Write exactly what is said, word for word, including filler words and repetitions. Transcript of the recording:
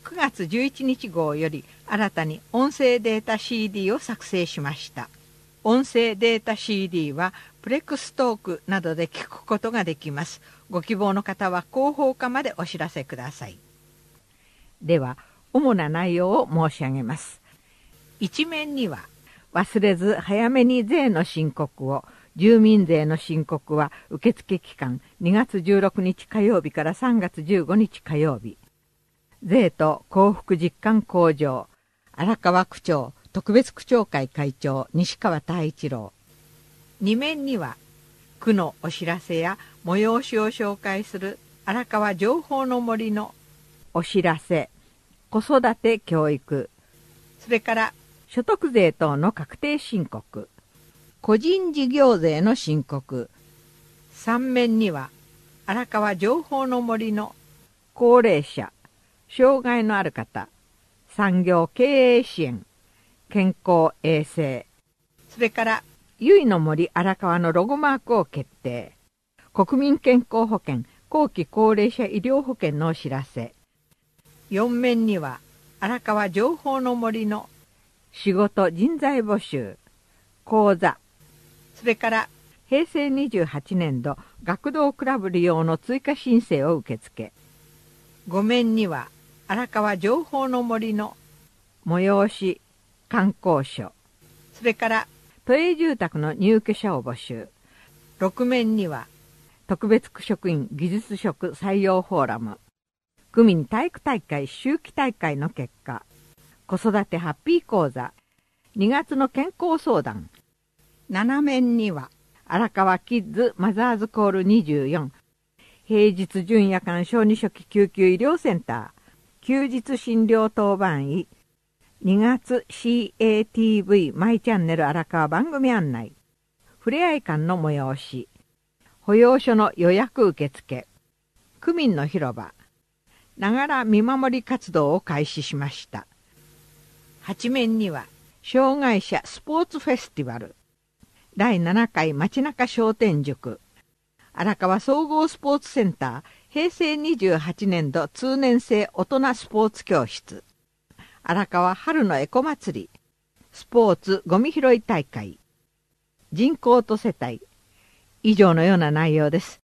くがつじゅういちにち号より新たに音声データ シーディー を作成しました。音声データ シーディー はプレックストークなどで聞くことができます。ご希望の方は広報課までお知らせください。では、主な内容を申し上げます。一面には、忘れず早めに税の申告を、住民税の申告は受付期間にがつじゅうろくにち火曜日からさんがつじゅうごにち火曜日。税と幸福実感向上、荒川区長特別区長会会長西川太一郎。二面には、区のお知らせや催しを紹介する荒川情報の森のお知らせ、子育て教育、それから所得税等の確定申告、個人事業税の申告。三面には荒川情報の森の高齢者、障害のある方、産業経営支援、健康衛生、それからゆいの森荒川のロゴマークを決定、国民健康保険後期高齢者医療保険のお知らせ。四面には荒川情報の森の仕事人材募集、講座、それからへいせいにじゅうはちねんど学童クラブ利用の追加申請を受付。五面には荒川情報の森の催し、観光所、それから都営住宅の入居者を募集。六面には特別区職員技術職採用フォーラム、区民体育大会秋季大会の結果、子育てハッピー講座、にがつの健康相談。七面には荒川キッズマザーズコールにじゅうよん、平日準夜間小児初期救急医療センター、休日診療当番医、にがつ シーエーティーブイ マイチャンネル荒川番組案内、ふれあい館の催し、保養所の予約受付、区民の広場、ながら見守り活動を開始しました。八面には障害者スポーツフェスティバル、だいななかい街中商店塾、荒川総合スポーツセンターへいせいにじゅうはちねんど通年生大人スポーツ教室、荒川春のエコ祭り、スポーツゴミ拾い大会、人口と世帯、以上のような内容です。